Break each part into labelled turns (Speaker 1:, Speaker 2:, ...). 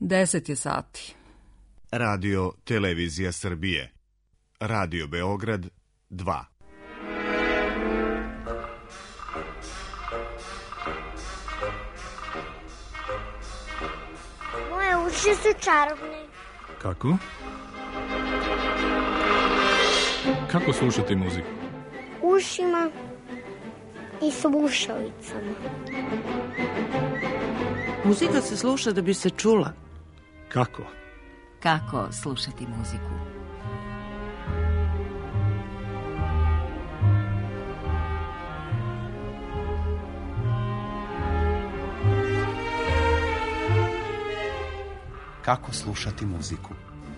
Speaker 1: 10 je sati.
Speaker 2: Radio Televizija Srbije. Radio Beograd 2.
Speaker 3: Moje uši su čarobne.
Speaker 4: Kako? Kako slušati muziku?
Speaker 3: Ušima i slušalicama.
Speaker 5: Muzika se sluša da bi se čula.
Speaker 4: Kako?
Speaker 6: Kako slušati muziku?
Speaker 7: Kako slušati muziku?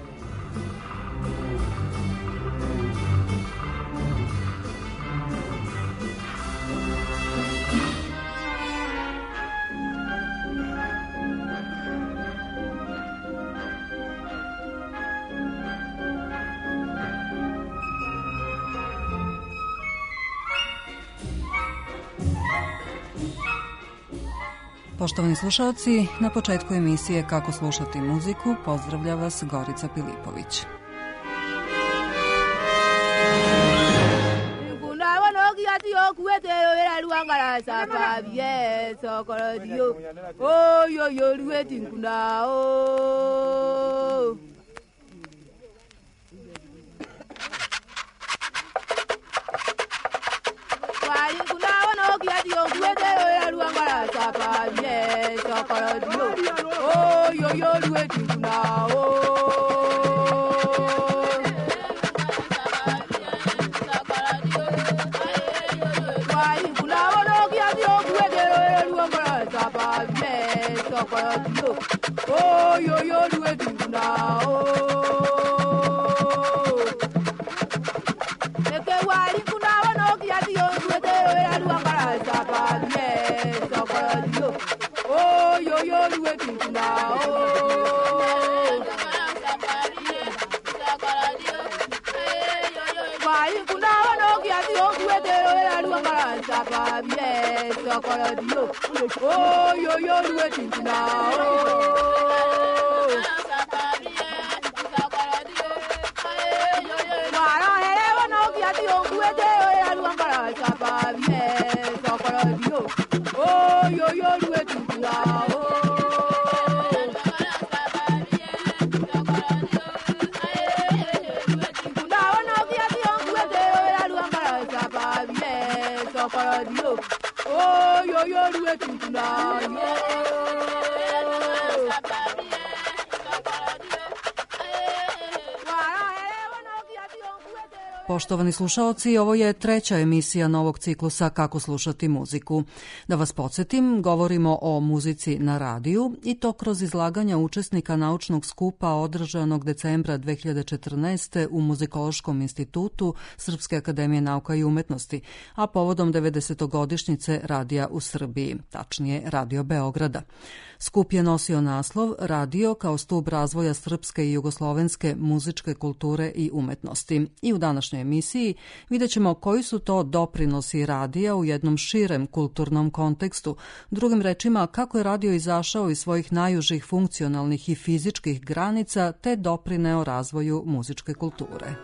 Speaker 1: Poštovani slušalci, na početku emisije Kako slušati muziku pozdravlja vas Gorica Pilipović. Poštovani slušaoci, ovo je treća emisija novog ciklusa Kako slušati muziku. Da vas podsjetim, govorimo o muzici na radiju i to kroz izlaganja učesnika naučnog skupa održanog decembra 2014. u Muzikološkom institutu Srpske akademije nauka i umetnosti, a povodom 90-godišnjice radija u Srbiji, tačnije Radio Beograda. Skup je nosio naslov Radio kao stub razvoja srpske i jugoslovenske muzičke kulture i umetnosti. I u današnjoj emisiji vidjet ćemo koji su to doprinosi radija u jednom širem kulturnom kontekstu. Drugim rečima, kako je radio izašao iz svojih najužih funkcionalnih i fizičkih granica te doprineo razvoju muzičke kulture.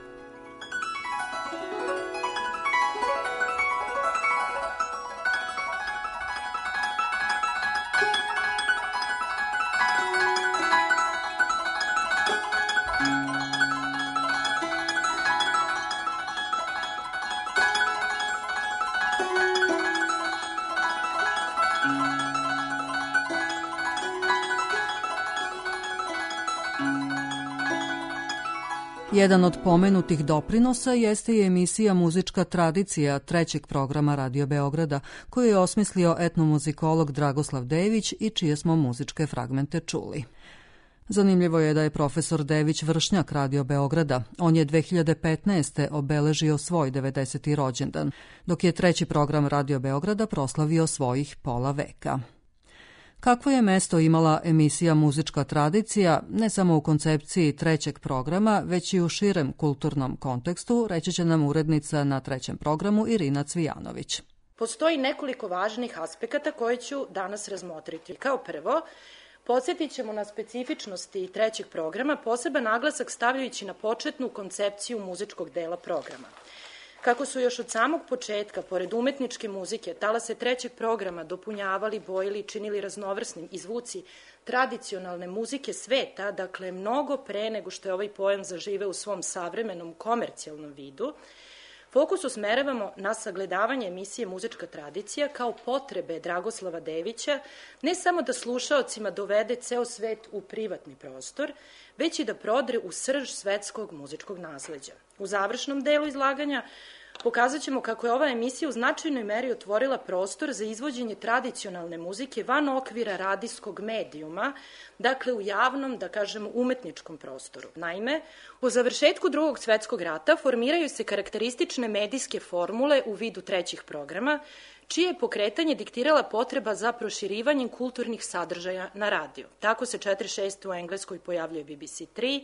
Speaker 1: Jedan od pomenutih doprinosa jeste i emisija Muzička tradicija trećeg programa Radio Beograda, koju je osmislio etnomuzikolog Dragoslav Dević i čije smo muzičke fragmente čuli. Zanimljivo je da je profesor Dević vršnjak Radio Beograda. On je 2015. obeležio svoj 90. rođendan, dok je treći program Radio Beograda proslavio svojih pola veka. Kakvo je mesto imala emisija Muzička tradicija, ne samo u koncepciji trećeg programa, već i u širem kulturnom kontekstu, reći će nam urednica na trećem programu Irina Cvijanović.
Speaker 8: Postoji nekoliko važnih aspekata koje ću danas razmotriti. Kao prvo, Podsjetit ćemo na specifičnosti trećeg programa, poseban naglasak stavljajući na početnu koncepciju muzičkog dela programa. Kako su još od samog početka, pored umetničke muzike, talase trećeg programa dopunjavali, bojili i činili raznovrsnim i zvuci tradicionalne muzike sveta, dakle mnogo pre nego što je ovaj pojam zaživeo u svom savremenom komercijalnom vidu, fokus usmeravamo na sagledavanje emisije Muzička tradicija kao potrebe Dragoslava Devića ne samo da slušaocima dovede ceo svet u privatni prostor, već i da prodre u srž svetskog muzičkog nasleđa. U završnom delu izlaganja pokazat ćemo kako je ova emisija u značajnoj meri otvorila prostor za izvođenje tradicionalne muzike van okvira radijskog medijuma, dakle u javnom, da kažemo, umetničkom prostoru. Naime, po završetku Drugog svetskog rata formiraju se karakteristične medijske formule u vidu trećih programa, čije je pokretanje diktirala potreba za proširivanjem kulturnih sadržaja na radiju. Tako se 46. u Engleskoj pojavljuje BBC 3,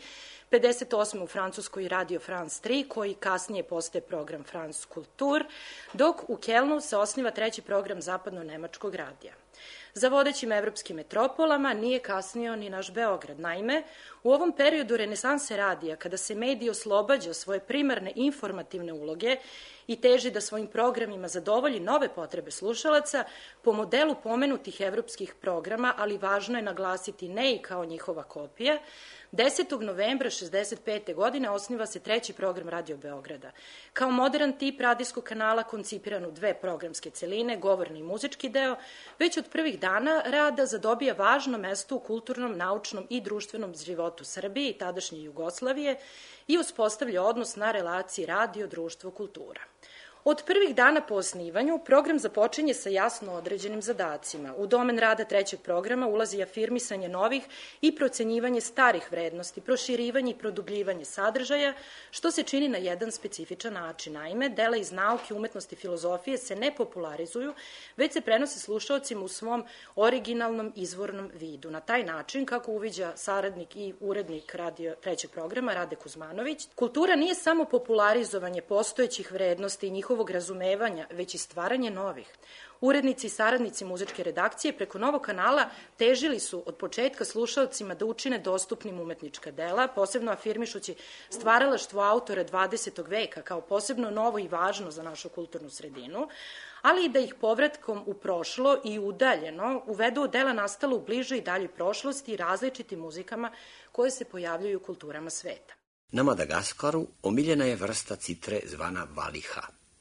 Speaker 8: 58. u Francuskoj Radio France 3, koji kasnije postaje program France Kultur, dok u Kelnu se osniva treći program zapadno-nemačkog radija. Za vodećim evropskim metropolama nije kasnio ni naš Beograd. Naime, u ovom periodu renesanse radija, kada se medij oslobađa svoje primarne informativne uloge i teži da svojim programima zadovolji nove potrebe slušalaca, po modelu pomenutih evropskih programa, ali važno je naglasiti ne i kao njihova kopija, 10. novembra 1965. godine osniva se treći program Radio Beograda. Kao modern tip radijskog kanala koncipiran u dve programske celine, govorni i muzički deo, već od prvih dana rada zadobija važno mesto u kulturnom, naučnom i društvenom životu Srbije i tadašnje Jugoslavije i uspostavlja odnos na relaciji radio, društvo, kultura. Od prvih dana po osnivanju, program započinje sa jasno određenim zadacima. U domen rada trećeg programa ulazi afirmisanje novih i procenjivanje starih vrednosti, proširivanje i produbljivanje sadržaja, što se čini na jedan specifičan način. Naime, dela iz nauke, umetnosti i filozofije se ne popularizuju, već se prenose slušaocima u svom originalnom izvornom vidu. Na taj način, kako uviđa saradnik i urednik trećeg programa Rade Kuzmanović, kultura nije samo popularizovanje postojećih vrednosti i njihovog razumevanja, već i stvaranje novih. Urednici i saradnici muzičke redakcije preko novog kanala težili su od početka slušaocima da učine dostupnim umetnička dela, posebno afirmišući stvaralaštvo autora 20. veka kao posebno novo i važno za našu kulturnu sredinu, ali i da ih povratkom u prošlo i udaljeno uvedu u dela nastala u bližoj i daljoj prošlosti i različitim muzikama koje se pojavljuju u kulturama sveta.
Speaker 9: Na Madagaskaru omiljena je vrsta citre zvana valiha.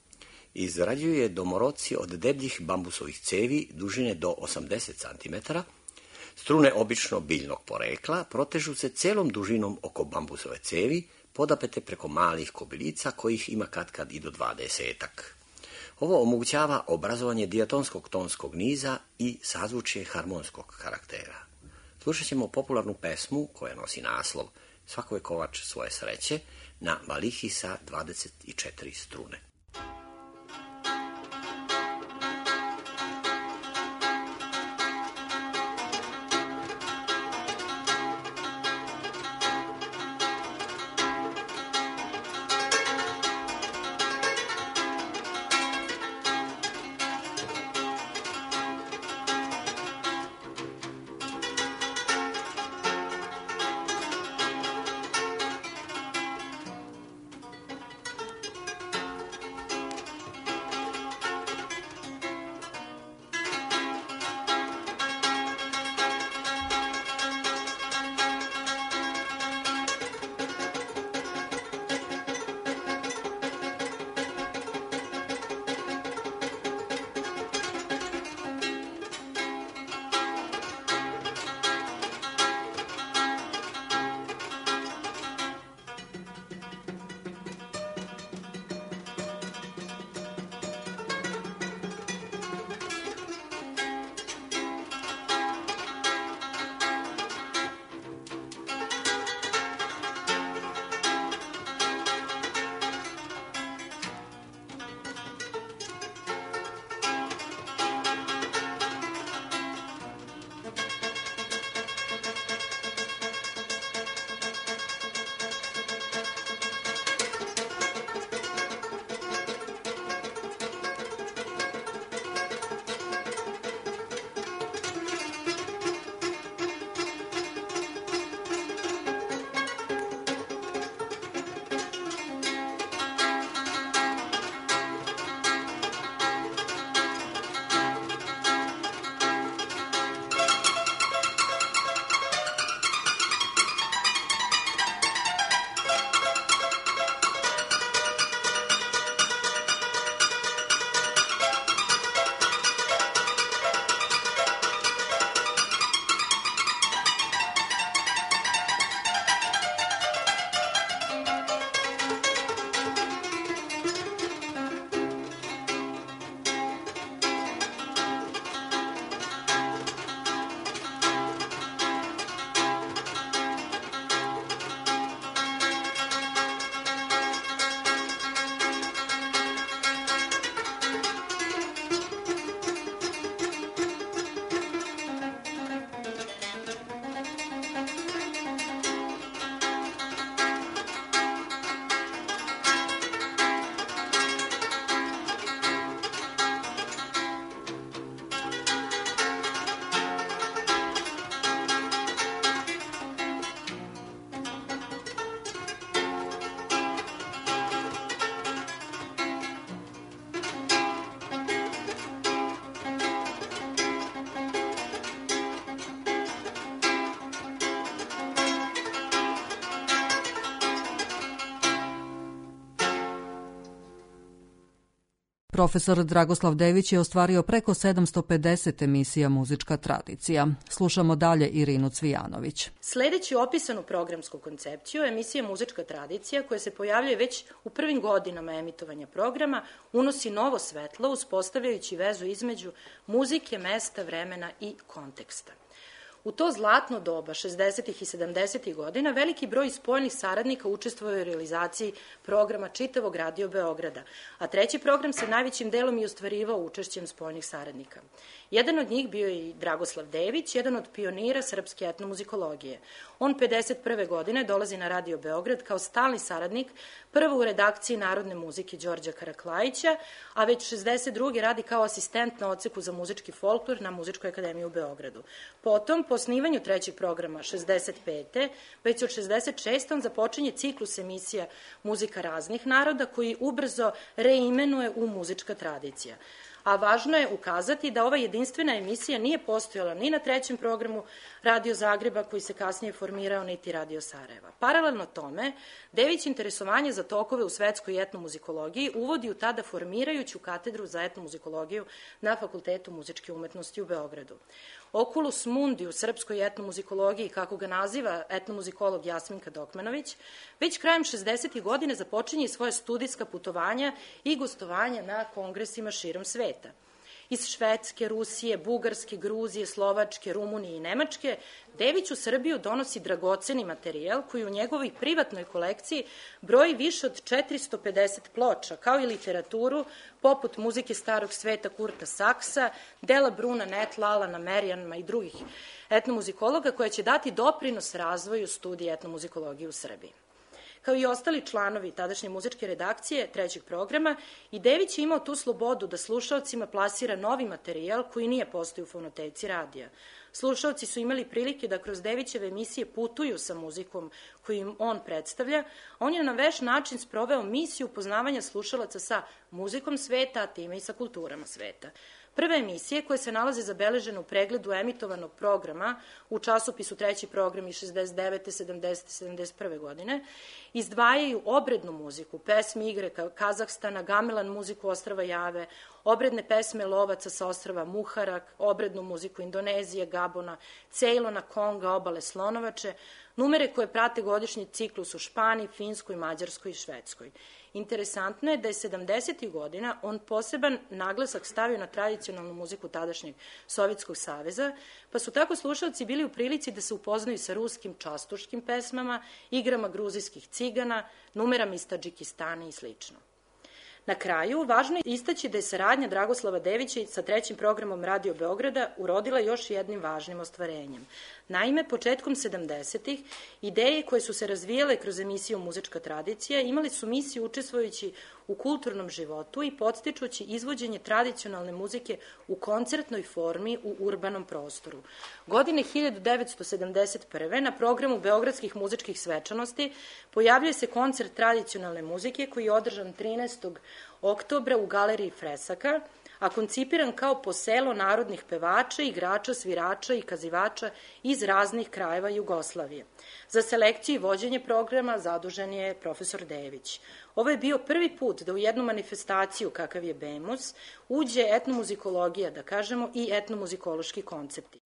Speaker 9: Izrađuju je domoroci od debljih bambusovih cevi dužine do 80 cm. Strune obično biljnog porekla protežu se celom dužinom oko bambusove cevi, podapete preko malih kobilica kojih ima katkad i do 20-ak. Ovo omogućava obrazovanje dijatonskog tonskog niza i sazvučje harmonskog karaktera. Slušat ćemo popularnu pesmu koja nosi naslov Svako je kovač svoje sreće na valihi sa 24 strune.
Speaker 1: Profesor Dragoslav Dević je ostvario preko 750 emisija Muzička tradicija. Slušamo dalje Irinu Cvijanović.
Speaker 8: Sledeći opisanu programsku koncepciju, emisija Muzička tradicija, koja se pojavljuje već u prvim godinama emitovanja programa, unosi novo svetlo, uspostavljajući vezu između muzike, mesta, vremena i konteksta. U to zlatno doba 60. i 70. godina veliki broj spoljnih saradnika učestvuje u realizaciji programa čitavog Radio Beograda, a treći program se najvećim delom i ostvarivao učešćem spoljnih saradnika. Jedan od njih bio je i Dragoslav Dević, jedan od pionira srpske etnomuzikologije. On 51. godine dolazi na Radio Beograd kao stalni saradnik, prvo u redakciji narodne muzike Đorđa Karaklajića, a već 62. radi kao asistent na odseku za muzički folklor na Muzičkoj akademiji u Beogradu. Potom, po osnivanju trećeg programa 65. već od 66. on započinje ciklus emisija Muzika raznih naroda koji ubrzo reimenuje u Muzička tradicija. A važno je ukazati da ova jedinstvena emisija nije postojala ni na trećem programu Radio Zagreba, koji se kasnije formirao, niti Radio Sarajeva. Paralelno tome, Dević interesovanje za tokove u svetskoj etnomuzikologiji uvodi u tada formirajuću katedru za etnomuzikologiju na Fakultetu muzičke umetnosti u Beogradu. Oculus Mundi u srpskoj etnomuzikologiji, kako ga naziva etnomuzikolog Jasminka Dokmanović, već krajem 60. godine započinje svoje studijska putovanja i gostovanja na kongresima širom sveta. Iz Švedske, Rusije, Bugarske, Gruzije, Slovačke, Rumunije i Nemačke, Dević u Srbiju donosi dragoceni materijal koji u njegovoj privatnoj kolekciji broji više od 450 ploča, kao i literaturu poput muzike starog sveta Kurta Saksa, dela Bruna Netla, Alana Merijanma i drugih etnomuzikologa, koja će dati doprinos razvoju studija etnomuzikologije u Srbiji. Kao i ostali članovi tadašnje muzičke redakcije trećeg programa, i Dević je imao tu slobodu da slušaocima plasira novi materijal koji nije postojao u fonoteci radija. Slušaoci su imali prilike da kroz Devićeve emisije putuju sa muzikom koju im on predstavlja. On je na veš način sproveo misiju upoznavanja slušalaca sa muzikom sveta, a time i sa kulturama sveta. Prve emisije, koje se nalaze zabeležene u pregledu emitovanog programa u časopisu Treći program iz 69. 70. 71. godine, izdvajaju obrednu muziku, pesme igre Kazahstana, gamelan muziku ostrava Jave, obredne pesme lovaca sa ostrava Muharak, obrednu muziku Indonezije, Gabona, Cejlona, Konga, obale Slonovače, numere koje prate godišnji ciklus u Španiji, Finskoj, Mađarskoj i Švedskoj. Interesantno je da je 70. godina on poseban naglasak stavio na tradicionalnu muziku tadašnjeg Sovjetskog saveza, pa su tako slušalci bili u prilici da se upoznaju sa ruskim častuškim pesmama, igrama gruzijskih cigana, numerama iz Tadžikistana i sl. Na kraju, važno je istaći da je saradnja Dragoslava Devića sa trećim programom Radio Beograda urodila još jednim važnim ostvarenjem. Naime, početkom 70-ih, ideje koje su se razvijale kroz emisiju Muzička tradicija imali su misiju učestvujući u kulturnom životu i podstičući izvođenje tradicionalne muzike u koncertnoj formi u urbanom prostoru. Godine 1971. na programu Beogradskih muzičkih svečanosti pojavljuje se koncert tradicionalne muzike koji je održan 13. oktobra u Galeriji Fresaka, a koncipiran kao poselo narodnih pevača, igrača, svirača i kazivača iz raznih krajeva Jugoslavije. Za selekciju i vođenje programa zadužen je profesor Dević. Ovo je bio prvi put da u jednu manifestaciju, kakav je BEMUS, uđe etnomuzikologija, da kažemo, i etnomuzikološki koncepti.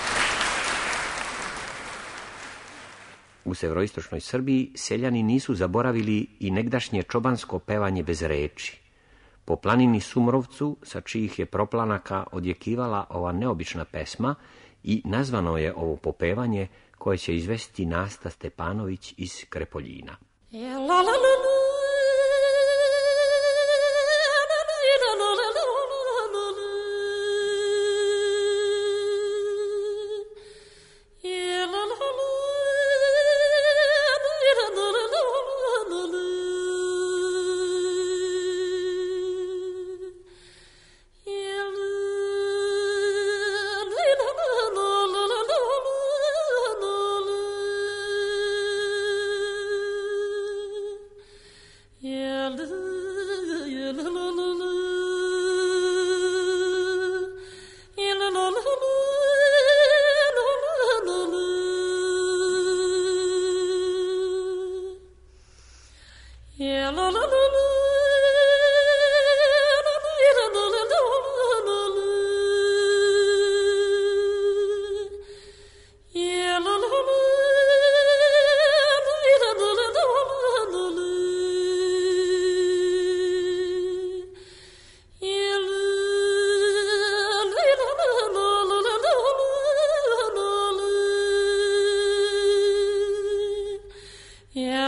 Speaker 10: U severoistočnoj Srbiji seljani nisu zaboravili i negdašnje čobansko pevanje bez reči. Po planini Sumrovcu, sa čijih je proplanaka odjekivala ova neobična pesma, i nazvano je ovo popevanje koje će izvesti Nasta Stepanović iz Krepoljina.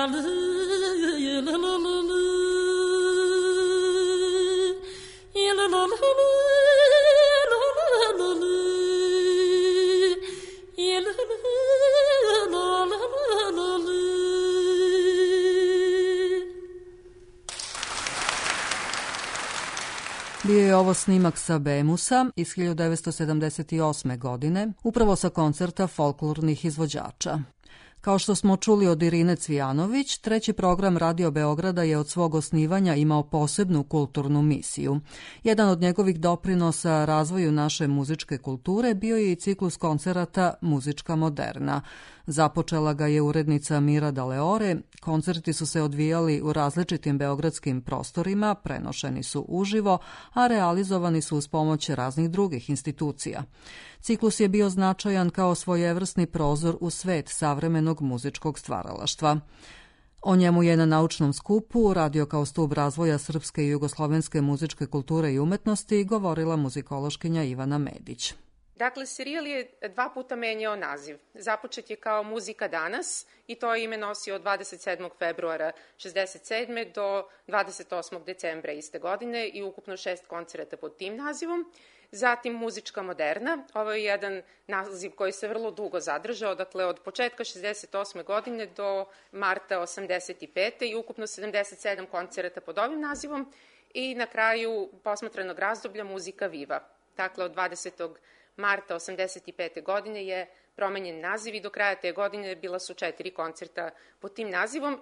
Speaker 1: Bio je ovo snimak sa Bemusa iz 1978. godine, upravo sa koncerta folklornih izvođača. Kao što smo čuli od Irine Cvijanović, treći program Radio Beograda je od svog osnivanja imao posebnu kulturnu misiju. Jedan od njegovih doprinosa razvoju naše muzičke kulture bio je i ciklus koncerata Muzička moderna. Započela ga je urednica Mira Daleore, koncerti su se odvijali u različitim beogradskim prostorima, prenošeni su uživo, a realizovani su uz pomoć raznih drugih institucija. Ciklus je bio značajan kao svojevrsni prozor u svet savremenog muzičkog stvaralaštva. O njemu je na naučnom skupu Radio kao stub razvoja srpske i jugoslovenske muzičke kulture i umetnosti govorila muzikološkinja Ivana Medić.
Speaker 11: Dakle, serijal je 2 puta menjao naziv. Započet je kao Muzika danas i to je ime nosio od 27. februara 1967. do 28. decembra iste godine i ukupno 6 koncerata pod tim nazivom. Zatim Muzička moderna, ovo je jedan naziv koji se vrlo dugo zadržao, dakle od početka 68. godine do marta 85. i ukupno 77 koncerata pod ovim nazivom i na kraju posmatranog razdoblja Muzika viva. Dakle, od 20. marta 85. godine je promenjen naziv i do kraja te godine bila su 4 koncerta pod tim nazivom.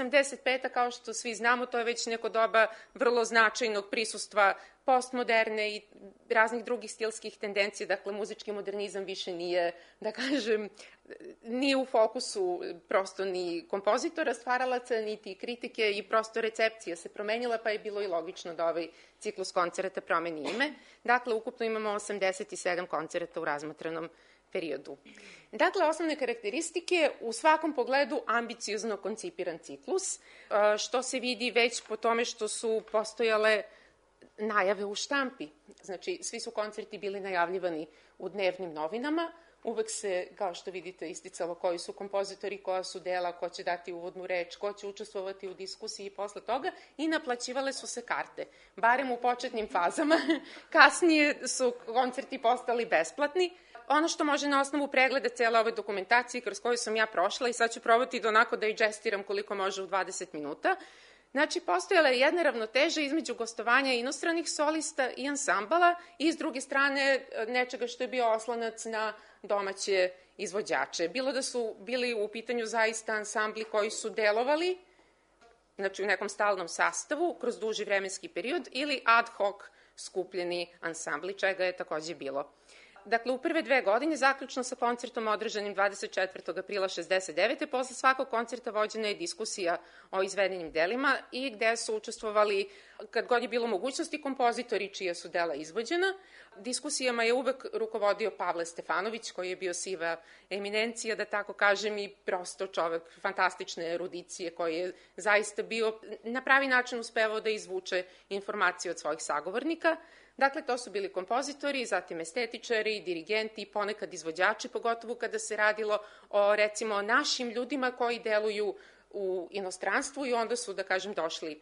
Speaker 11: 85. kao što svi znamo, to je već neko doba vrlo značajnog prisustva postmoderne i raznih drugih stilskih tendencija, dakle muzički modernizam više nije, da kažem, nije u fokusu prosto ni kompozitora, stvaralaca, niti kritike i prosto recepcija se promenila, pa je bilo i logično da ovaj ciklus koncerata promeni ime. Dakle, ukupno imamo 87 koncerata u razmatranom periodu. Dakle, osnovne karakteristike u svakom pogledu ambiciozno koncipiran ciklus, što se vidi već po tome što su postojale najave u štampi. Znači, svi su koncerti bili najavljivani u dnevnim novinama, uvek se, kao što vidite, isticalo koji su kompozitori, koja su dela, ko će dati uvodnu reč, ko će učestvovati u diskusiji posle toga i naplaćivale su se karte, barem u početnim fazama. Kasnije su koncerti postali besplatni. Ono što može na osnovu pregleda cele ove dokumentacije kroz koju sam ja prošla i sad ću probati da onako digestiram koliko može u 20 minuta. Znači, postojala je jedna ravnoteža između gostovanja inostranih solista i ansambala i s druge strane nečega što je bio oslonac na domaće izvođače. Bilo da su bili u pitanju zaista ansambli koji su delovali, znači u nekom stalnom sastavu kroz duži vremenski period ili ad hoc skupljeni ansambli, čega je takođe bilo. Dakle, u prve 2 godine, zaključno sa koncertom održanim 24. aprila 69. posle svakog koncerta vođena je diskusija o izvedenim delima i gde su učestvovali, kad god je bilo mogućnosti, kompozitori čija su dela izvođena. Diskusijama je uvek rukovodio Pavle Stefanović, koji je bio siva eminencija, da tako kažem, i prosto čovek fantastične erudicije, koji je zaista bio na pravi način uspevao da izvuče informacije od svojih sagovornika. Dakle, to su bili kompozitori, zatim estetičari, dirigenti, ponekad izvođači, pogotovo kada se radilo o, recimo, našim ljudima koji deluju u inostranstvu i onda su, da kažem, došli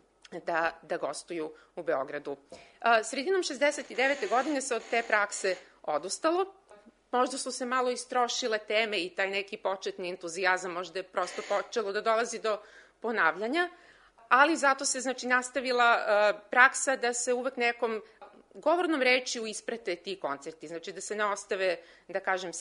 Speaker 11: da gostuju u Beogradu. Sredinom 69. godine se od te prakse odustalo. Možda su se malo istrošile teme i taj neki početni entuzijazam, možda je prosto počelo da dolazi do ponavljanja, ali zato se, znači, nastavila praksa da se uvek nekom govornom rečju isprate ti koncerti, znači da se ne ostave, da kažem,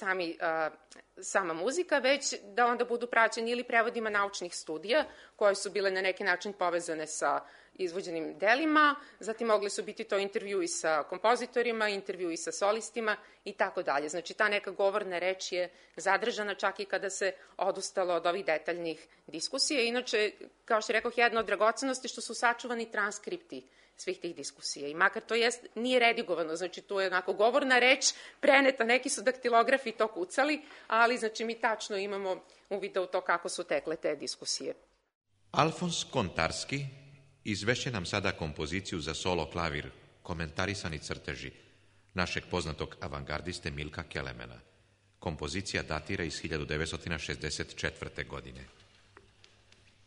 Speaker 11: sama muzika, već da onda budu praćeni ili prevodima naučnih studija, koje su bile na neki način povezane sa izvođenim delima, zatim mogli su biti to intervjui sa kompozitorima, intervjui sa solistima i tako dalje. Znači, ta neka govorna reč je zadržana čak i kada se odustalo od ovih detaljnih diskusija. Inače, kao što rekoh, jedna od dragocenosti što su sačuvani transkripti svih tih diskusija. I makar to nije redigovano, znači tu je onako govorna reč preneta, neki su daktilografi to kucali, ali znači mi tačno imamo uvida u to kako su tekle te diskusije.
Speaker 12: Alfons Kontarski izvešće nam sada kompoziciju za solo klavir, komentarisani crteži, našeg poznatog avangardiste Milka Kelemena. Kompozicija datira iz 1964. godine.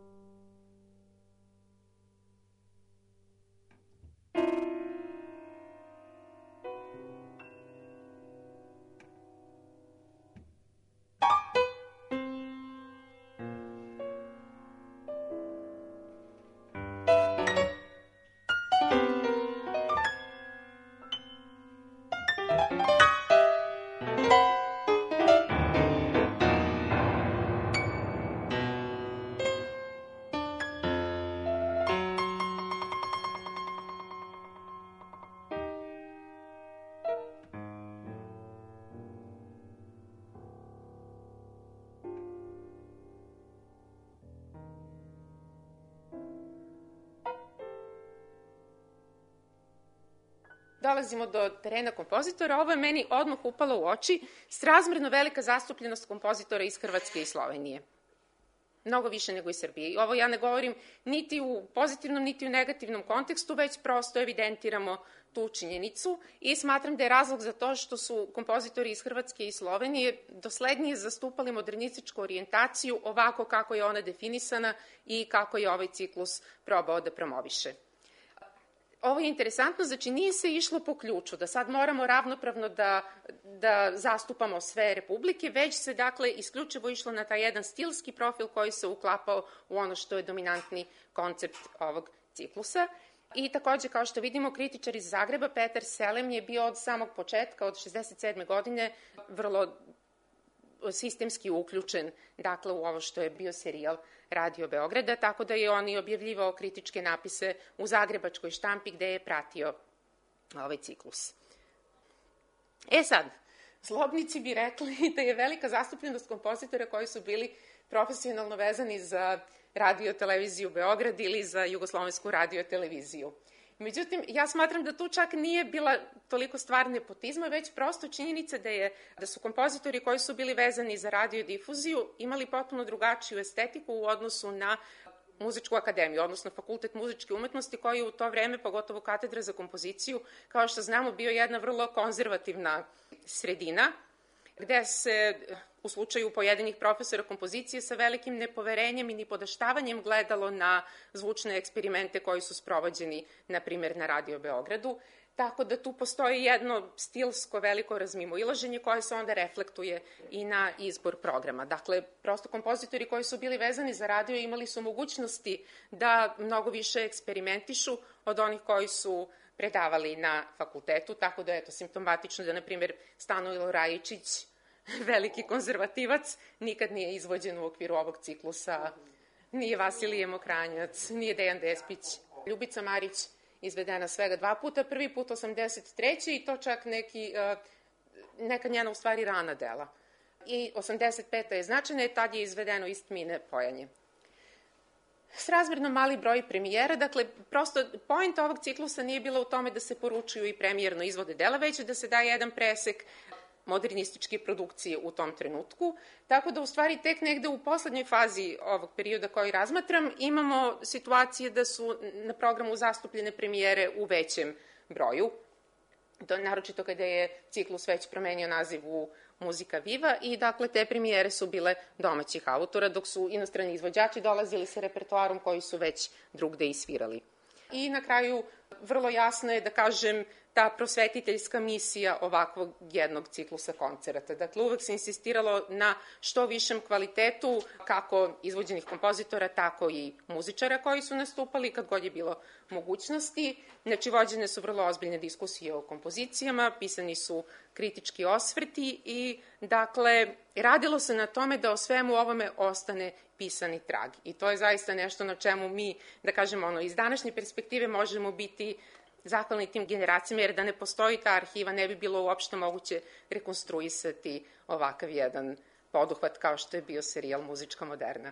Speaker 11: Dolazimo do terena kompozitora. Ovo je meni odmah upalo u oči, srazmerno velika zastupljenost kompozitora iz Hrvatske i Slovenije. Mnogo više nego iz Srbije. I ovo ja ne govorim niti u pozitivnom, niti u negativnom kontekstu, već prosto evidentiramo tu činjenicu i smatram da je razlog za to što su kompozitori iz Hrvatske i Slovenije doslednije zastupali modernističku orijentaciju ovako kako je ona definisana i kako je ovaj ciklus probao da promoviše. Ovo je interesantno, znači nije se išlo po ključu, da sad moramo ravnopravno da zastupamo sve republike, već se dakle isključivo išlo na taj jedan stilski profil koji se uklapao u ono što je dominantni koncept ovog ciklusa. I takođe, kao što vidimo, kritičar iz Zagreba, Petar Selem, je bio od samog početka, od 67. godine, vrlo sistemski uključen, dakle, u ovo što je bio serijal Radio Beograda, tako da je on i objavljivao kritičke napise u zagrebačkoj štampi gde je pratio ovaj ciklus. Sad, zlobnici bi rekli da je velika zastupljenost kompozitora koji su bili profesionalno vezani za Radio televiziju Beograd ili za Jugoslovensku radio televiziju. Međutim, ja smatram da tu čak nije bila toliko stvar nepotizma, već prosto činjenica da su kompozitori koji su bili vezani za radiodifuziju imali potpuno drugačiju estetiku u odnosu na muzičku akademiju, odnosno Fakultet muzičke umetnosti, koji je u to vreme, pogotovo katedra za kompoziciju, kao što znamo, bio jedna vrlo konzervativna sredina, gde se u slučaju pojedinih profesora kompozicije sa velikim nepoverenjem i nipodaštavanjem gledalo na zvučne eksperimente koji su sprovođeni, na primjer, na Radio Beogradu, tako da tu postoji jedno stilsko veliko razmimoilaženje koje se onda reflektuje i na izbor programa. Dakle, prosto kompozitori koji su bili vezani za radio imali su mogućnosti da mnogo više eksperimentišu od onih koji su predavali na fakultetu, tako da je to simptomatično da, na primjer, Stanoilo Rajičić, veliki konzervativac, nikad nije izvođen u okviru ovog ciklusa, nije Vasilije Mokranjac, nije Dejan Despić, Ljubica Marić izvedena svega 2 puta, prvi put 83. i to čak neka njena u stvari rana dela. I 85. je značajna i tad je izvedeno Istmine pojanje. Srazmerno mali broj premijera, dakle, prosto poenta ovog ciklusa nije bila u tome da se poručuju i premijerno izvode dela, već da se daje jedan presek modernističke produkcije u tom trenutku, tako da u stvari tek negde u poslednjoj fazi ovog perioda koji razmatram imamo situacije da su na programu zastupljene premijere u većem broju, naročito kada je ciklus već promenio naziv u Muzika Viva i dakle te premijere su bile domaćih autora, dok su inostrani izvođači dolazili sa repertoarom koji su već drugde isvirali. I na kraju vrlo jasno je da kažem ta prosvetiteljska misija ovakvog jednog ciklusa koncerata. Dakle, uvek se insistiralo na što višem kvalitetu kako izvođenih kompozitora, tako i muzičara koji su nastupali kad god je bilo mogućnosti. Znači, vođene su vrlo ozbiljne diskusije o kompozicijama, pisani su kritički osvrti i, dakle, radilo se na tome da o svemu ovome ostane pisani trag. I to je zaista nešto na čemu mi, da kažemo, iz današnje perspektive možemo biti zahvalni tim generacijama, jer da ne postoji ta arhiva ne bi bilo uopšte moguće rekonstruisati ovakav jedan poduhvat kao što je bio serijal Muzička moderna.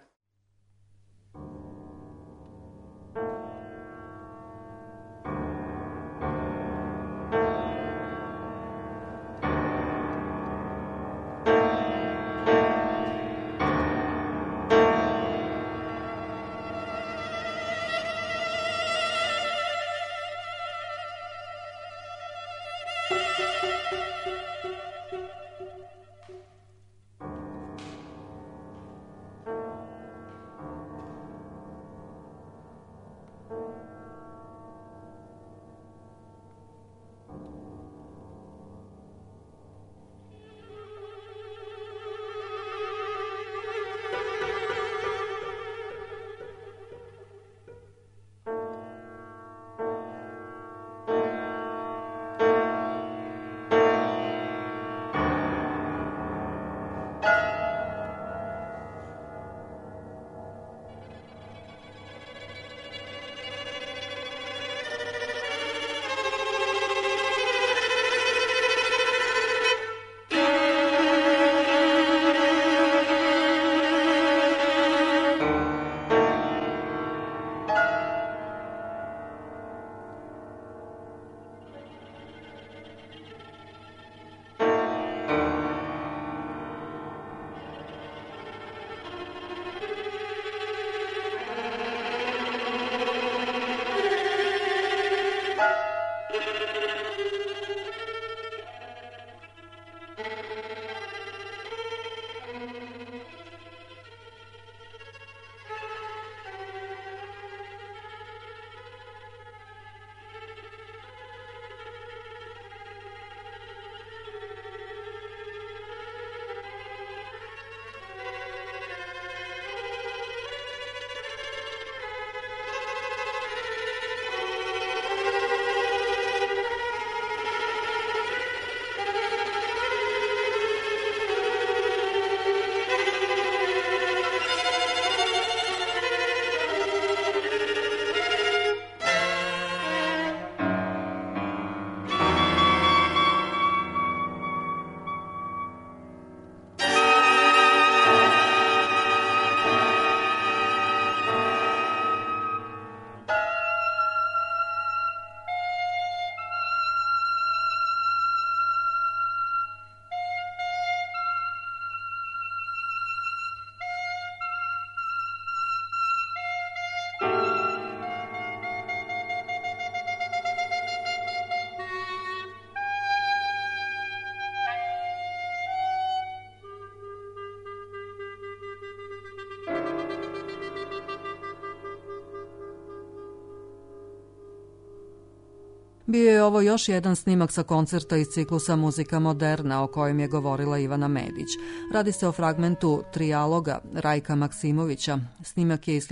Speaker 1: Bio je ovo još jedan snimak sa koncerta iz ciklusa Muzika moderna o kojem je govorila Ivana Medić. Radi se o fragmentu Trijaloga Rajka Maksimovića. Snimak je iz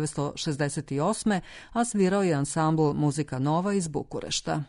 Speaker 1: 1968. a svirao je ansambl Muzika nova iz Bukurešta.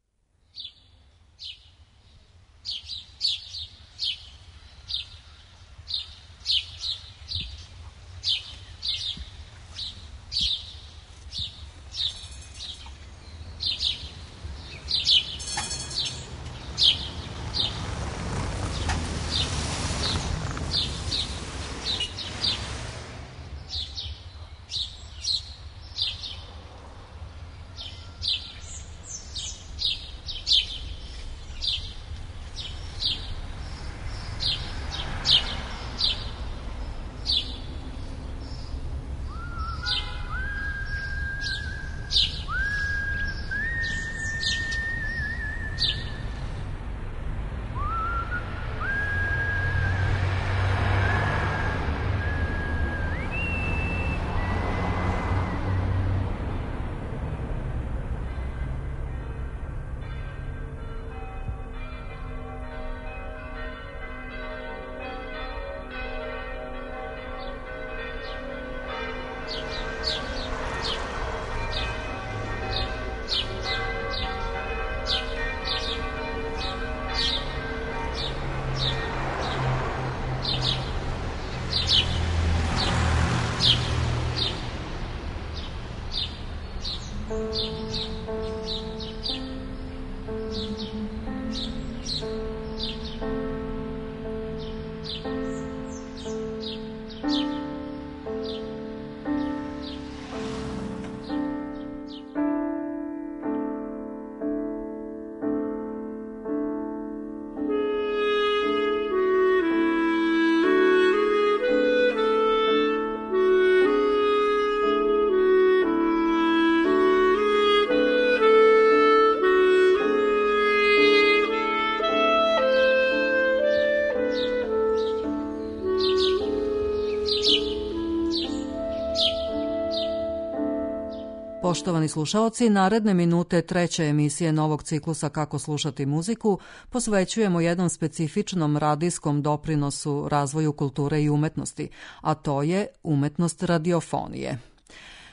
Speaker 1: Poštovani slušaoci, naredne minute treće emisije novog ciklusa Kako slušati muziku posvećujemo jednom specifičnom radijskom doprinosu razvoju kulture i umetnosti, a to je umetnost radiofonije.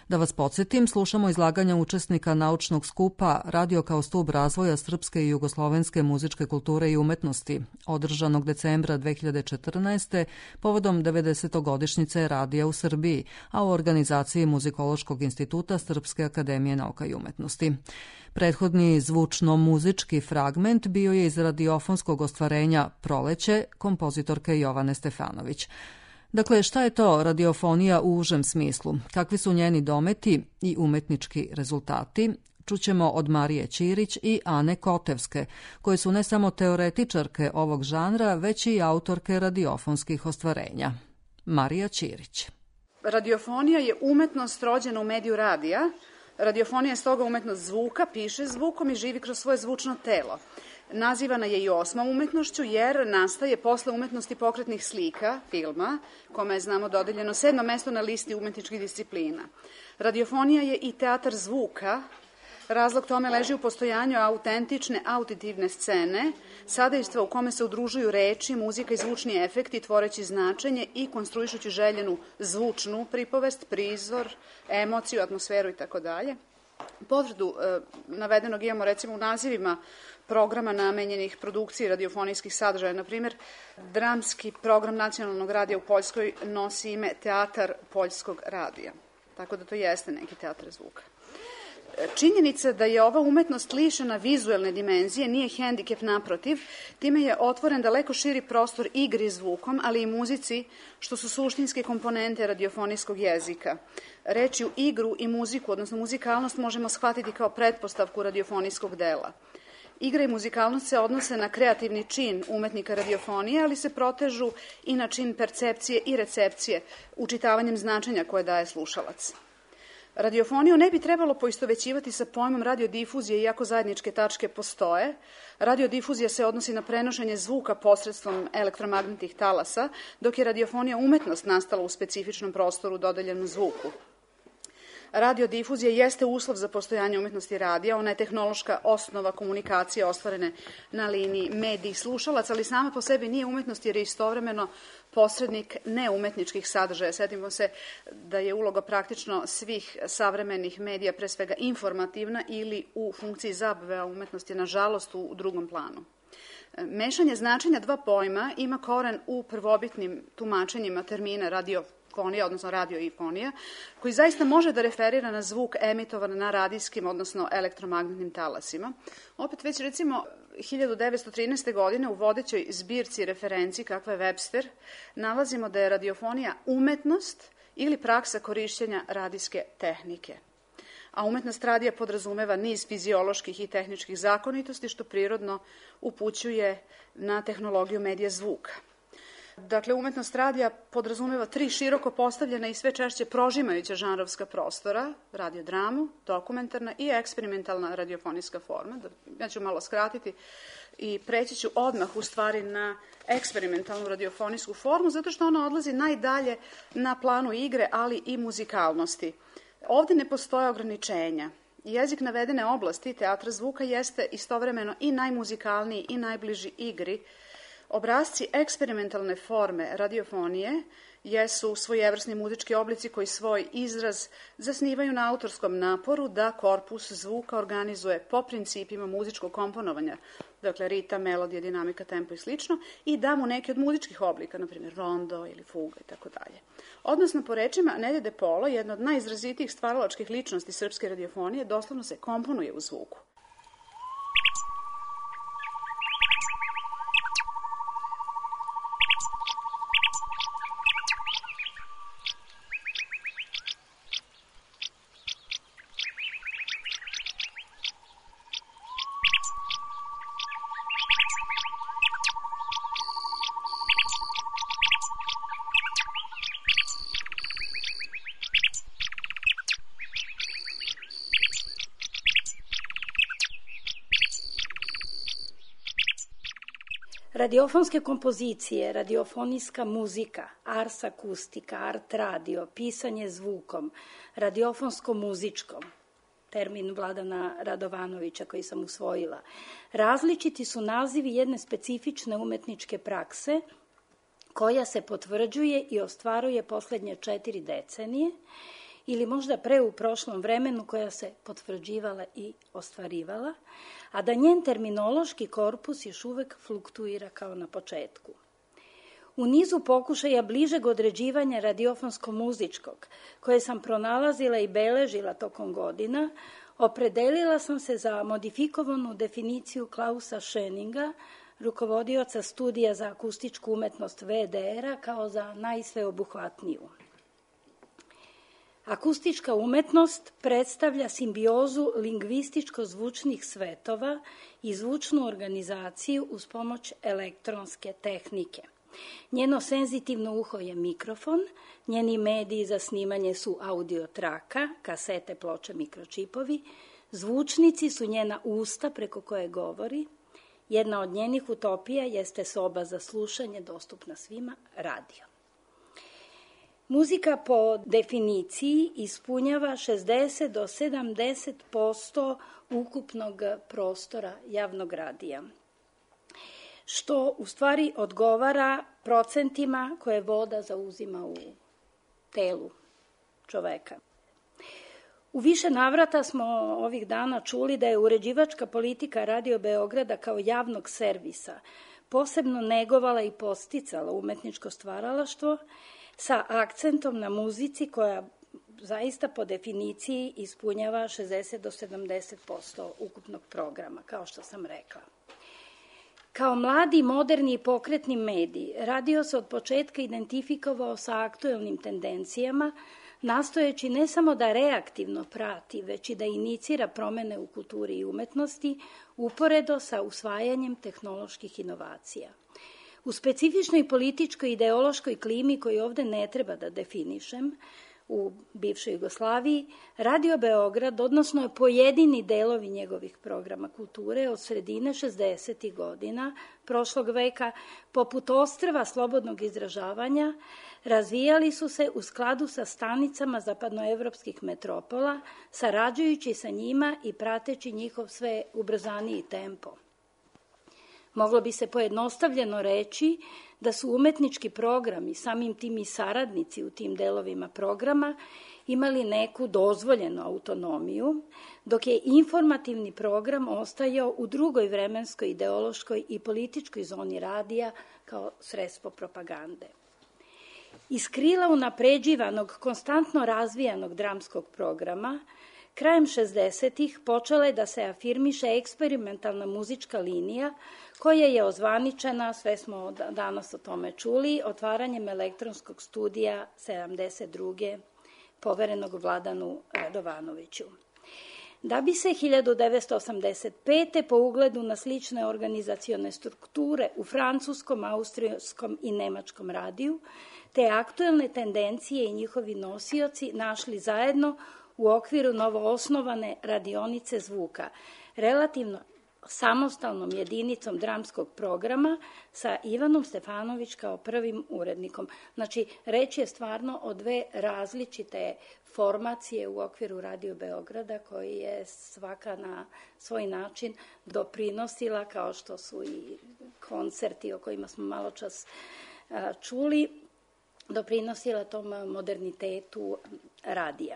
Speaker 1: Da vas podsjetim, slušamo izlaganja učesnika naučnog skupa Radio kao stub razvoja srpske i jugoslovenske muzičke kulture i umetnosti, održanog decembra 2014. povodom 90. radija u Srbiji, a u organizaciji Muzikološkog instituta Srpske akademije nauka i umetnosti. Prethodni zvučno-muzički fragment bio je iz radiofonskog ostvarenja Proleće kompozitorke Jovane Stefanović. Dakle, šta je to radiofonija u užem smislu? Kakvi su njeni dometi i umetnički rezultati? Čućemo od Marije Ćirić i Ane Kotevske, koje su ne samo teoretičarke ovog žanra, već i autorke radiofonskih ostvarenja. Marija Ćirić.
Speaker 13: Radiofonija je umetnost rođena u mediju radija. Radiofonija je stoga umetnost zvuka, piše zvukom i živi kroz svoje zvučno telo. Nazivana je i osmom umetnošću jer nastaje posle umetnosti pokretnih slika, filma, kome je, znamo, dodeljeno 7. mesto na listi umetničkih disciplina. Radiofonija je i teatar zvuka. Razlog tome leži u postojanju autentične, auditivne scene, sadejstva u kome se udružuju reči, muzika i zvučni efekti, tvoreći značenje i konstruišući željenu zvučnu pripovest, prizor, emociju, atmosferu itd. Potvrdu navedenog imamo recimo u nazivima programa namenjenih produkciji radiofonijskih sadržaja. Na primjer, dramski program Nacionalnog radija u Poljskoj nosi ime Teatar Poljskog radija. Tako da to jeste neki teatar zvuka. Činjenica da je ova umetnost lišena vizuelne dimenzije nije hendikep, naprotiv, time je otvoren daleko širi prostor igri zvukom, ali i muzici, što su suštinske komponente radiofonijskog jezika. Rečju igru i muziku, odnosno muzikalnost, možemo shvatiti kao pretpostavku radiofonijskog dela. Igra i muzikalnost se odnose na kreativni čin umetnika radiofonije, ali se protežu i na čin percepcije i recepcije, učitavanjem značenja koje daje slušalac. Radiofoniju ne bi trebalo poistovećivati sa pojmom radiodifuzije, iako zajedničke tačke postoje. Radiodifuzija se odnosi na prenošenje zvuka posredstvom elektromagnetnih talasa, dok je radiofonija umetnost nastala u specifičnom prostoru dodeljenom zvuku. Radiodifuzija jeste uslov za postojanje umetnosti radija, ona je tehnološka osnova komunikacije ostvarene na liniji medij slušalac, ali sama po sebi nije umetnost jer je istovremeno posrednik neumetničkih sadržaja. Sjetimo se da je uloga praktično svih savremenih medija pre svega informativna ili u funkciji zabave, a umetnost je nažalost u drugom planu. Mešanje značenja dva pojma ima koren u prvobitnim tumačenjima termina radiofonija, odnosno radioifonija, koji zaista može da referira na zvuk emitovan na radijskim, odnosno elektromagnetnim talasima. Opet već recimo 1913. godine u vodećoj zbirci referenci kakva je Webster nalazimo da je radiofonija umetnost ili praksa korišćenja radijske tehnike. A umetnost radija podrazumeva niz fizioloških i tehničkih zakonitosti što prirodno upućuje na tehnologiju medija zvuka. Dakle, umetnost radija podrazumeva 3 široko postavljena i sve češće prožimajuća žanrovska prostora, radiodramu, dokumentarna i eksperimentalna radiofonijska forma. Ja ću malo skratiti i preći ću odmah u stvari na eksperimentalnu radiofonijsku formu, zato što ona odlazi najdalje na planu igre, ali i muzikalnosti. Ovde ne postoje ograničenja. Jezik navedene oblasti, teatra zvuka, jeste istovremeno i najmuzikalniji i najbliži igri. Obrazci eksperimentalne forme radiofonije jesu svojevrsni muzički oblici koji svoj izraz zasnivaju na autorskom naporu da korpus zvuka organizuje po principima muzičkog komponovanja, dakle ritam, melodija, dinamika, tempo i slično, i da mu neke od muzičkih oblika, na primjer rondo ili fuga i tako dalje. Odnosno, po rečima Nelje de Polo, jedna od najizrazitijih stvaralačkih ličnosti srpske radiofonije, doslovno se komponuje u zvuku.
Speaker 14: Radiofonske kompozicije, radiofonijska muzika, ars akustika, art radio, pisanje zvukom, radiofonsko-muzičkom, termin Vladana Radovanovića koji sam usvojila, različiti su nazivi jedne specifične umetničke prakse koja se potvrđuje i ostvaruje poslednje 4 decenije ili možda pre u prošlom vremenu koja se potvrđivala i ostvarivala, a da njen terminološki korpus još uvek fluktuira kao na početku. U nizu pokušaja bližeg određivanja radiofonsko-muzičkog, koje sam pronalazila i beležila tokom godina, opredelila sam se za modifikovanu definiciju Klausa Scheninga, rukovodioca studija za akustičku umetnost VDR-a, kao za najsveobuhvatniju. Akustička umetnost predstavlja simbiozu lingvističko-zvučnih svetova i zvučnu organizaciju uz pomoć elektronske tehnike. Njeno senzitivno uho je mikrofon, njeni mediji za snimanje su audio traka, kasete, ploče, mikročipovi, zvučnici su njena usta preko koje govori. Jedna od njenih utopija jeste soba za slušanje, dostupna svima, radio. Muzika po definiciji ispunjava 60 do 70% ukupnog prostora javnog radija, što u stvari odgovara procentima koje voda zauzima u telu čoveka. U više navrata smo ovih dana čuli da je uređivačka politika Radio Beograda kao javnog servisa posebno negovala i podsticala umetničko stvaralaštvo sa akcentom na muzici koja zaista po definiciji ispunjava 60 do 70% ukupnog programa, kao što sam rekla. Kao mladi, moderni i pokretni medij, radio se od početka identifikovao sa aktuelnim tendencijama, nastojeći ne samo da reaktivno prati, već i da inicira promene u kulturi i umetnosti, uporedo sa usvajanjem tehnoloških inovacija. U specifičnoj političkoj i ideološkoj klimi koju ovde ne treba da definišem, u bivšoj Jugoslaviji, Radio Beograd, odnosno pojedini delovi njegovih programa kulture od sredine 60. godina prošlog veka, poput ostrva slobodnog izražavanja, razvijali su se u skladu sa stanicama zapadnoevropskih metropola, sarađujući sa njima i prateći njihov sve ubrzaniji tempo. Moglo bi se pojednostavljeno reći da su umetnički programi, samim tim i saradnici u tim delovima programa, imali neku dozvoljenu autonomiju, dok je informativni program ostajao u drugoj vremenskoj, ideološkoj i političkoj zoni radija kao sredstvo propagande. Iz krila unapređivanog, konstantno razvijanog dramskog programa, krajem 60-ih počela je da se afirmiše eksperimentalna muzička linija koja je ozvaničena, sve smo danas o tome čuli, otvaranjem elektronskog studija 72. poverenog Vladanu Radovanoviću. Da bi se 1985. po ugledu na slične organizacione strukture u francuskom, austrijskom i nemačkom radiju, te aktuelne tendencije i njihovi nosioci našli zajedno u okviru novoosnovane radionice zvuka, relativno samostalnom jedinicom dramskog programa sa Ivanom Stefanović kao prvim urednikom. Znači, reč je stvarno o dve različite formacije u okviru Radio Beograda koji je svaka na svoj način doprinosila, kao što su i koncerti o kojima smo malo čas čuli, doprinosila tom modernitetu radija.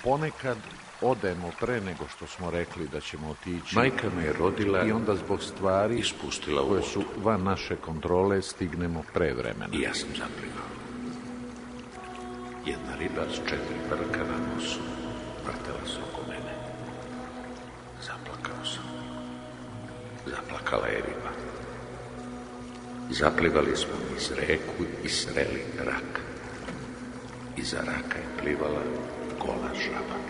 Speaker 15: Ponekad odemo pre nego što smo rekli da ćemo otići.
Speaker 16: Majka me je rodila
Speaker 15: i onda zbog stvari
Speaker 16: ispustila
Speaker 15: koje su van naše kontrole stignemo pre vremena.
Speaker 16: I ja sam zaplivao. Jedna riba s 4 brka na nosu vrtela se oko mene. Zaplakao sam. Zaplakala je riba. Zaplivali smo niz reku i sreli rak. Iza raka je plivala gola žaba.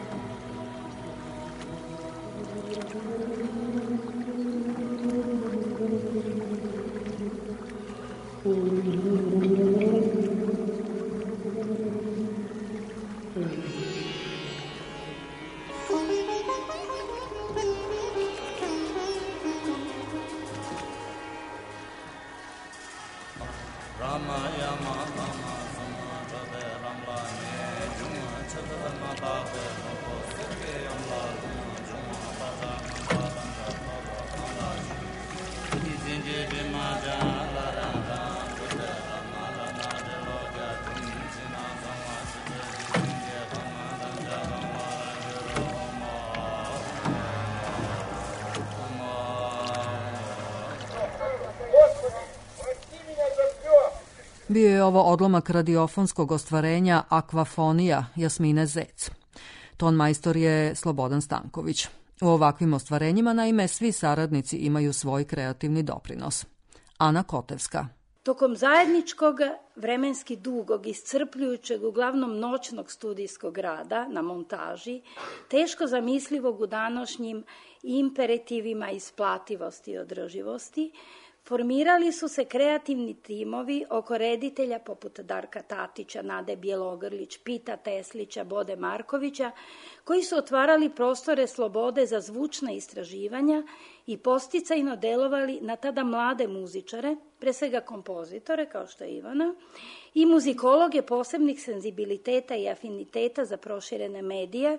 Speaker 1: Bio je ovo odlomak radiofonskog ostvarenja Akvafonija Jasmine Zec. Ton majstor je Slobodan Stanković. U ovakvim ostvarenjima, naime, svi saradnici imaju svoj kreativni doprinos. Ana Kotevska.
Speaker 14: Tokom zajedničkog, vremenski dugog, iscrpljujućeg, uglavnom noćnog studijskog rada na montaži, teško zamislivog u današnjim imperativima isplativosti i održivosti, formirali su se kreativni timovi oko reditelja poput Darka Tatića, Nade Bjelogrlić, Pita Teslića, Bode Markovića, koji su otvarali prostore slobode za zvučna istraživanja i posticajno delovali na tada mlade muzičare, pre svega kompozitore kao što je Ivana, i muzikologe posebnih senzibiliteta i afiniteta za proširene medije,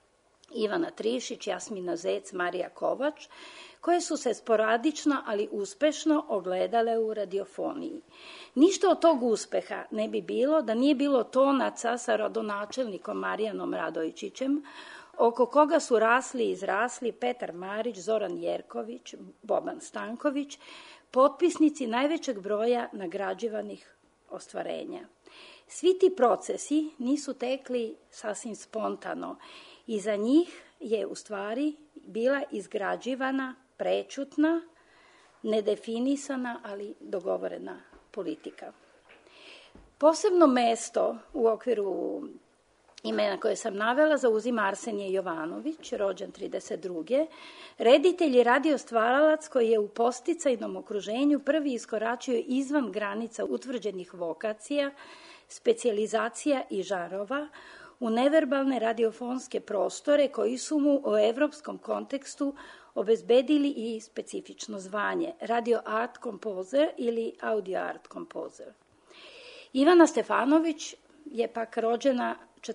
Speaker 14: Ivana Trišić, Jasmina Zec, Marija Kovač, koje su se sporadično, ali uspešno ogledale u radiofoniji. Ništa od tog uspeha ne bi bilo da nije bilo tonaca sa rodonačelnikom Marijanom Radojičićem, oko koga su rasli i izrasli Petar Marić, Zoran Jerković, Boban Stanković, potpisnici najvećeg broja nagrađivanih ostvarenja. Svi ti procesi nisu tekli sasvim spontano i za njih je u stvari bila izgrađivana prećutna, nedefinisana, ali dogovorena politika. Posebno mesto u okviru imena koje sam navela zauzima Arsenije Jovanović, rođen 32. reditelj i radiostvaralac koji je u posticajnom okruženju prvi iskoračio izvan granica utvrđenih vokacija, specijalizacija i žarova, u neverbalne radiofonske prostore koji su mu u evropskom kontekstu obezbedili i specifično zvanje, radio art composer ili audio art composer. Ivana Stefanović je pak rođena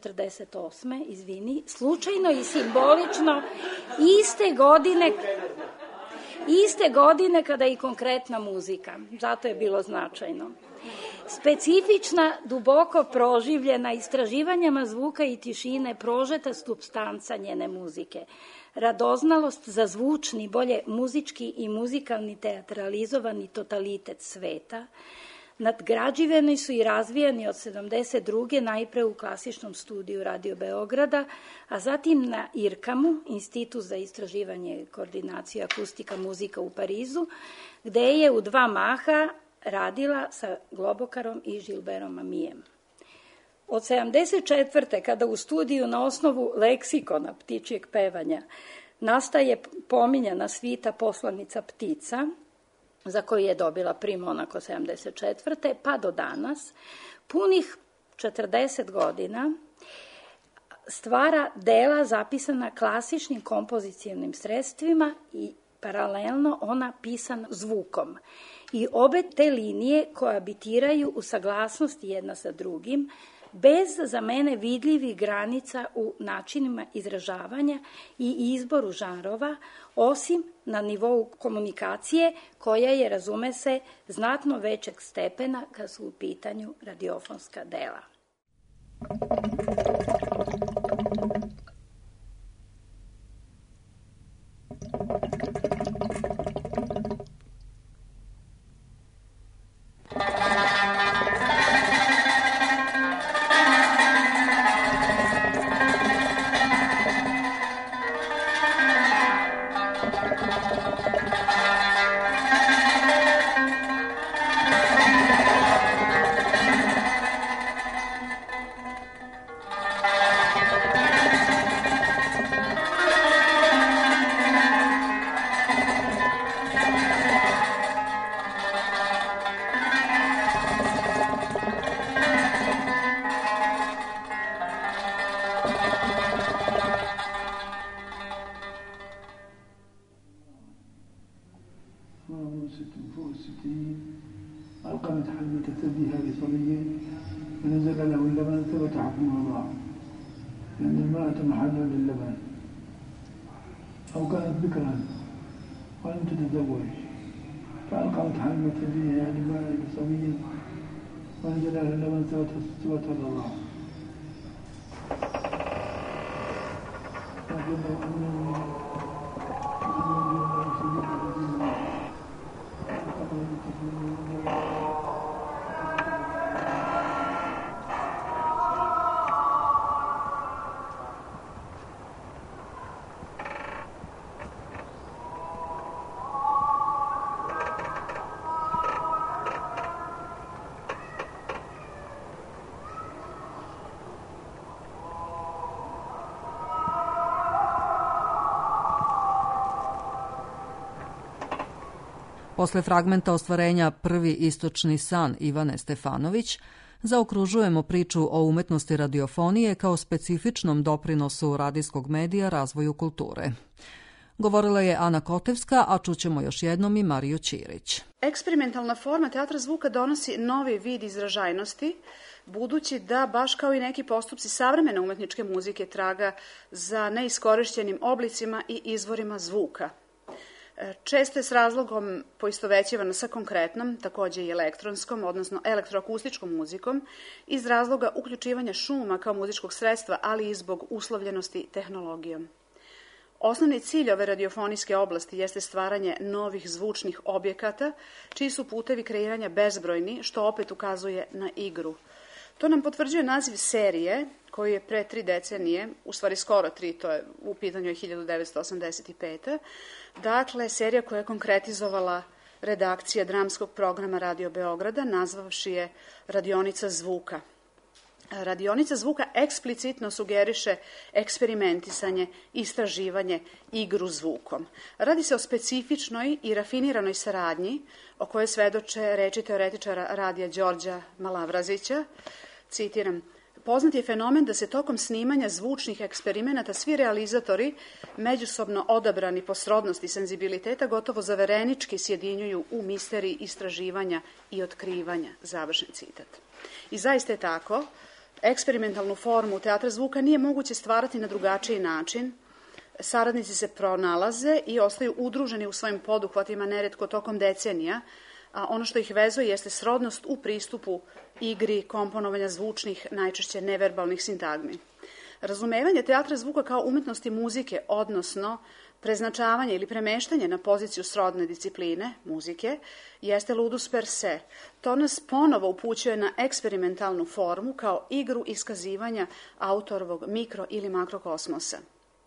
Speaker 14: 48. Slučajno i simbolično iste godine kada i konkretna muzika, zato je bilo značajno. Specifična, duboko proživljena istraživanjama zvuka i tišine, prožeta supstanca njene muzike, radoznalost za zvučni, bolje muzički i muzikalni teatralizovani totalitet sveta, nadgrađivani su i razvijani od 72. najpre u klasičnom studiju Radio Beograda, a zatim na IRCAM-u, Institut za istraživanje i koordinaciju akustika muzika u Parizu, gde je u 2 maha radila sa Globokarom i Žilberom Amijem. Od 74. kada u studiju na osnovu leksikona ptičjeg pevanja nastaje pominjana svita Poslanica ptica, za koju je dobila primo onako 74. pa do danas, punih 40 godina stvara dela zapisana klasičnim kompozicijnim sredstvima i paralelno ona pisan zvukom. I obe te linije koabitiraju u saglasnosti jedna sa drugim, bez za mene vidljivih granica u načinima izražavanja i izboru žanrova, osim na nivou komunikacije koja je, razume se, znatno većeg stepena kad su u pitanju radiofonska dela.
Speaker 17: الصبي ألقمت حلمة ثديها بصبي ونزل له اللبن ثبت حكمه الله لأن المرأة محل للبن أو كانت بكرا ولم تتزوج فألقمت حلمة ثديها بصبي ونزل له اللبن ثبت الله
Speaker 1: Posle fragmenta ostvarenja Prvi istočni san Ivane Stefanović, zaokružujemo priču o umetnosti radiofonije kao specifičnom doprinosu radijskog medija razvoju kulture. Govorila je Ana Kotevska, a čućemo još jednom i Mariju Ćirić.
Speaker 13: Eksperimentalna forma teatra zvuka donosi novi vid izražajnosti, budući da, baš kao i neki postupci savremene umetničke muzike, traga za neiskorišćenim oblicima i izvorima zvuka. Često je s razlogom poistovećivana sa konkretnom, takođe i elektronskom, odnosno elektroakustičkom muzikom, iz razloga uključivanja šuma kao muzičkog sredstva, ali i zbog uslovljenosti tehnologijom. Osnovni cilj ove radiofonijske oblasti jeste stvaranje novih zvučnih objekata, čiji su putevi kreiranja bezbrojni, što opet ukazuje na igru. To nam potvrđuje naziv serije, koji je pre 3 decenije, u stvari skoro 3, to je u pitanju je 1985. Dakle, serija koja je konkretizovala redakcija dramskog programa Radio Beograda, nazvavši je Radionica zvuka. Radionica zvuka eksplicitno sugeriše eksperimentisanje, istraživanje, igru zvukom. Radi se o specifičnoj i rafiniranoj saradnji o kojoj svedoče reči teoretičara radija Đorđa Malavrazića. Citiram: poznat je fenomen da se tokom snimanja zvučnih eksperimenata svi realizatori, međusobno odabrani po srodnosti senzibiliteta, gotovo zaverenički sjedinjuju u misteriji istraživanja i otkrivanja. Završen citat. I zaista je tako. Eksperimentalnu formu teatra zvuka nije moguće stvarati na drugačiji način. Saradnici se pronalaze i ostaju udruženi u svojim poduhvatima neretko tokom decenija, a ono što ih vezuje jeste srodnost u pristupu igri, komponovanja zvučnih, najčešće neverbalnih sintagmi. Razumevanje teatra zvuka kao umetnosti muzike, odnosno preznačavanje ili premeštanje na poziciju srodne discipline, muzike, jeste ludus per se. To nas ponovo upućuje na eksperimentalnu formu kao igru iskazivanja autorovog mikro- ili makrokosmosa.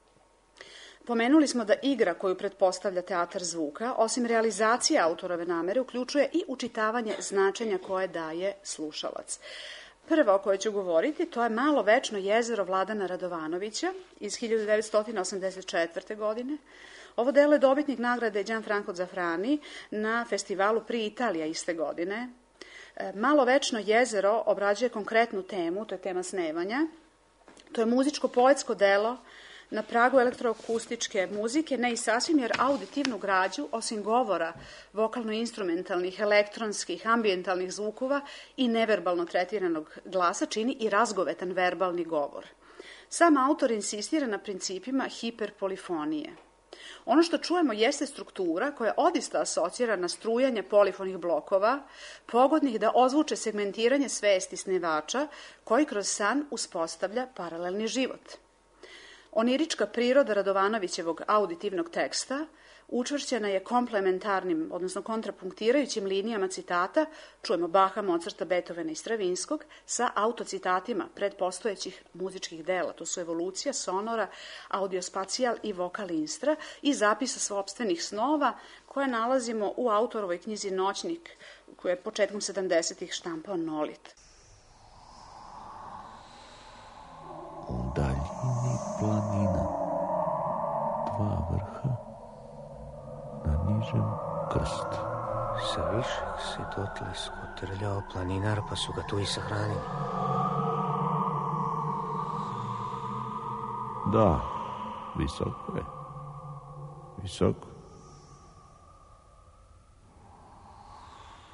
Speaker 13: Pomenuli smo da igra koju pretpostavlja teatar zvuka, osim realizacije autorove namere, uključuje i učitavanje značenja koje daje slušalac. Prva o kojoj ću govoriti, to je Malo večno jezero Vladana Radovanovića iz 1984. godine. Ovo delo je dobitnik nagrade Gianfranco Zafrani na festivalu Pri Italija iste godine. Malo večno jezero obrađuje konkretnu temu, to je tema snevanja. To je muzičko-poetsko delo na pragu elektroakustičke muzike, ne i sasvim, jer auditivnu građu, osim govora, vokalno-instrumentalnih, elektronskih, ambijentalnih zvukova i neverbalno tretiranog glasa čini i razgovetan verbalni govor. Sam autor insistira na principima hiperpolifonije. Ono što čujemo jeste struktura koja odista asocira na strujanje polifonih blokova, pogodnih da ozvuče segmentiranje svesti snevača, koji kroz san uspostavlja paralelni život. Onirička priroda Radovanovićevog auditivnog teksta učvršćena je komplementarnim, odnosno kontrapunktirajućim linijama citata, čujemo Baha, Mozarta, Beethovena i Stravinskog, sa autocitatima predpostojećih muzičkih dela. To su Evolucija, Sonora, Audiospacijal i Vokal Instra i zapisa sopstvenih snova koje nalazimo u autorovoj knjizi Noćnik, koje je početkom 70-ih štampao Nolit.
Speaker 18: U daljini planina, 2 vrha, na nižem krst.
Speaker 19: Sa višeg se dotle skotrljao planinar, pa su ga tu i sahranili.
Speaker 18: Da, visoko je. Visoko.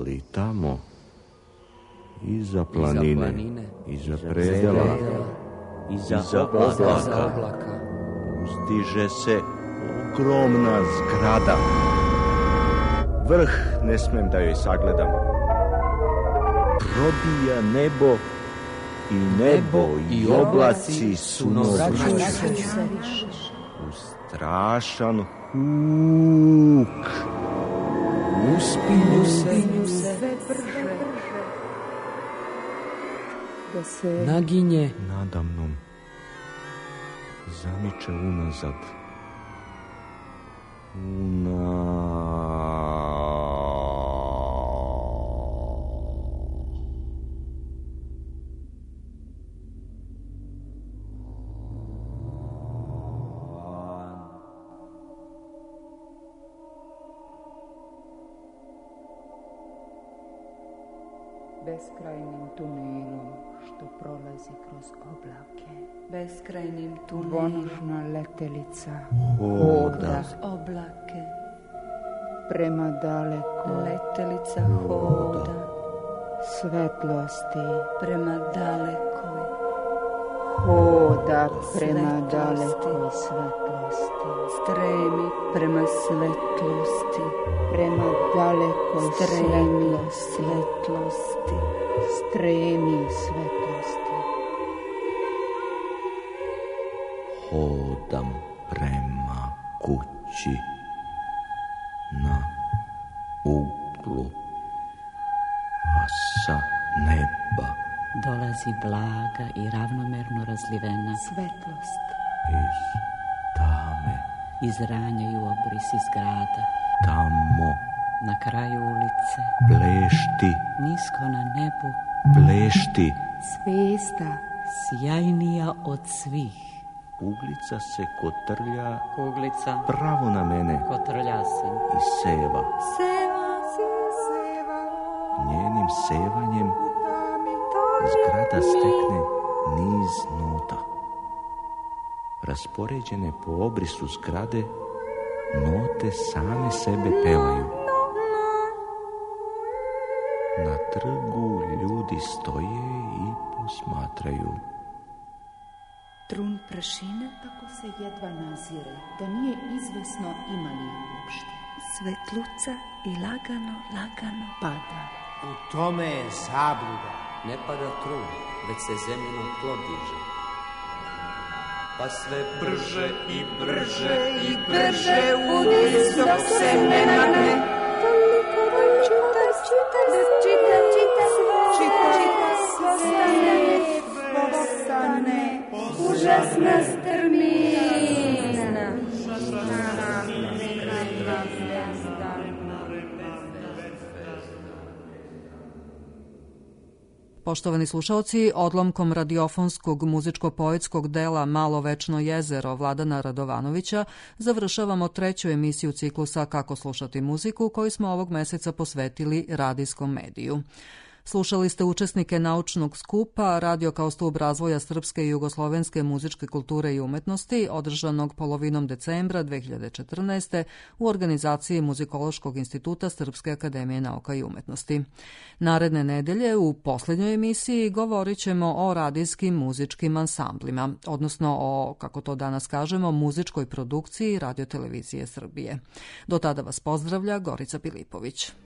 Speaker 18: ali tamo, iza planine, iza predela, iza oblaka, uzdiže se ogromna zgrada. Vrh ne smem da joj sagledam. Probija nebo i nebo i oblaci su novraćaju u strašan huk. Uspinju se
Speaker 5: da se naginje
Speaker 18: nadamnom, zamiče unazad.
Speaker 5: beskrajnim tunelom što prolazi kroz oblake. Beskrajnim tunelom vonušna letelica hoda oblake. Prema daleko letelica hoda svetlosti. Prema dalekoj hoda prema dalekoj svetlosti. Stremi prema svetlosti. Prema dalekoj svetlosti. Stremi svetlosti.
Speaker 18: Hodam prema kući na uglu, a sa neba
Speaker 6: dolazi blaga i ravnomerno razlivena svetlost.
Speaker 18: Iz tame
Speaker 6: izranjaju obrisi zgrada.
Speaker 18: Tamo
Speaker 6: na kraju ulice
Speaker 18: blešti,
Speaker 6: nisko na nebu
Speaker 18: blešti
Speaker 6: zvijezda sjajnija od svih.
Speaker 18: Kuglica se kotrlja,
Speaker 6: kuglica
Speaker 18: pravo na mene,
Speaker 6: kotrlja se
Speaker 18: i seva.
Speaker 5: Seva.
Speaker 18: Njenim sevanjem zgrada stekne niz nota. Raspoređene po obrisu zgrade, note same sebe pevaju. Na trgu ljudi stoje i posmatraju.
Speaker 20: Trun prašine tako se jedva nazire, da nije izvesno ima li uopšte. Svetluca i lagano pada.
Speaker 19: U tome je zabluda.
Speaker 21: Ne pada trun, već se zemljino tlo diže. Pa sve brže i brže i brže udiš dok se ne nagne.
Speaker 5: Postane užasna strmina.
Speaker 1: Poštovani slušaoci, odlomkom radiofonskog muzičko-poetskog dela Malo večno jezero Vladana Radovanovića završavamo treću emisiju ciklusa Kako slušati muziku, koju smo ovog meseca posvetili radijskom mediju. Slušali ste učesnike naučnog skupa Radio kao stub razvoja srpske i jugoslovenske muzičke kulture i umetnosti, održanog polovinom decembra 2014. u organizaciji Muzikološkog instituta Srpske akademije nauka i umetnosti. Naredne nedelje u posljednjoj emisiji govorit ćemo o radijskim muzičkim ansamblima, odnosno o, kako to danas kažemo, muzičkoj produkciji Radio televizije Srbije. Do tada vas pozdravlja Gorica Pilipović.